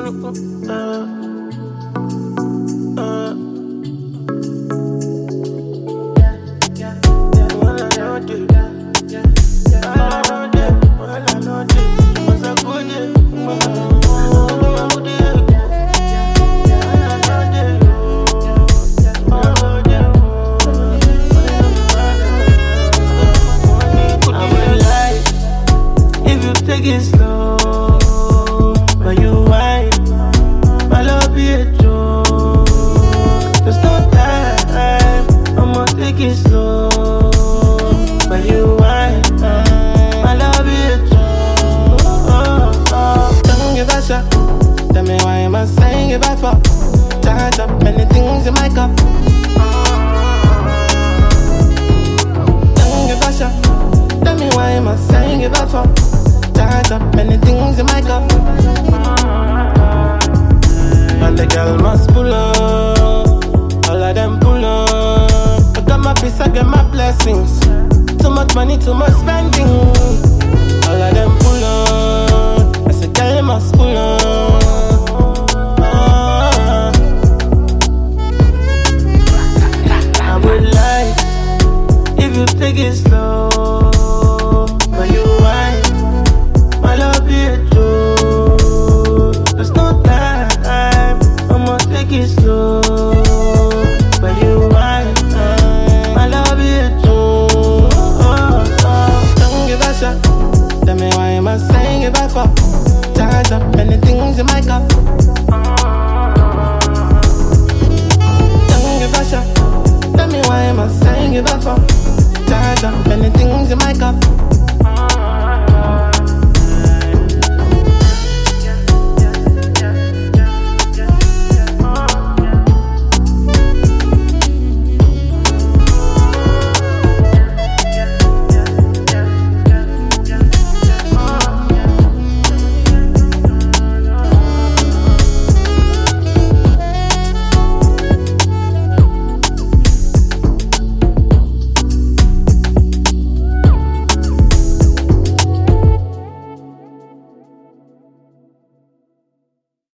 Take it slow, but you whine. My love be a joke. There's no time, I'ma take it slow, but you whine. My love be a joke. Don't give a shot. Tell me why am I saying if I fuck? Charge up many things in my cup. Don't give a shot. Tell me why am I saying if I fuck? Charge up many things in my cup. And the girl must pull up. All of them pull up. I got my peace, I get my blessings. Too much money, too much spending. All of them pull up. I said girl must pull up. I would lie if you take it slow, but you whine. My love be a joke. There's no time, I'ma take it slow, but you whine. My love be a joke. Don't give a shot. Tell me why am I saying if I fuck? Charge up many things in my cup. Don't give a shot. Tell me why am I saying if I fuck? Charge up many things in my cup.